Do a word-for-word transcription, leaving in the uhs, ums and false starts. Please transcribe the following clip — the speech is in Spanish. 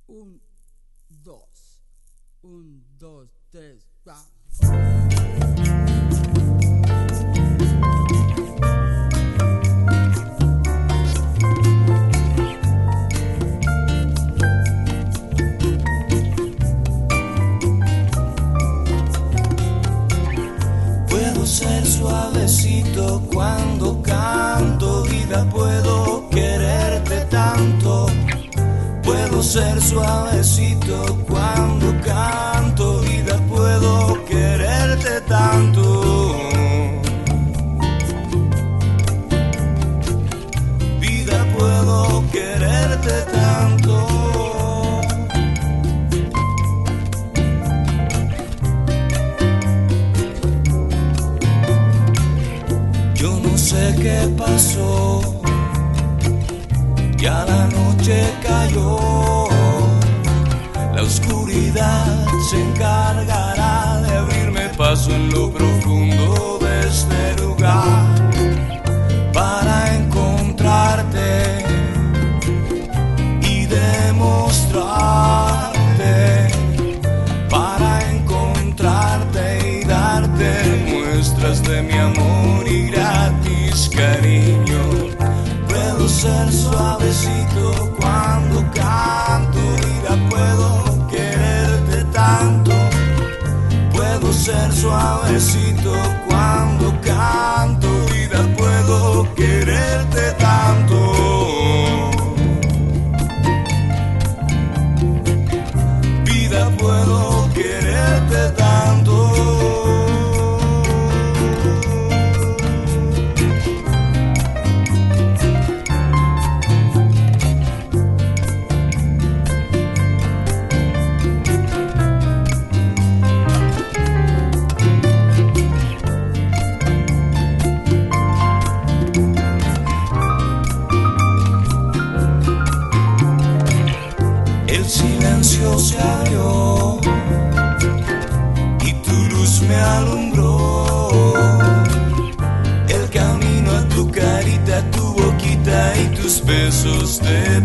Un, dos. Un, dos, tres, cuatro. Puedo ser suavecito cuando canto, vida, puedo quererte tanto. Puedo ser suavecito cuando canto, vida, puedo quererte tanto. Vida, puedo quererte tanto. Yo no sé qué pasó, ya la noche cayó, la oscuridad se encargará de abrirme paso en lo profundo de este lugar para encontrarte y demostrarte, para encontrarte y darte muestras de mi amor y gratis cariño. Puedo ser suavecito cuando canto, vida, puedo quererte tanto. Puedo ser suavecito cuando canto, vida, puedo quererte tanto. Vida, puedo quererte tanto. El silencio se abrió y tu luz me alumbró. El camino a tu carita, tu boquita y tus besos de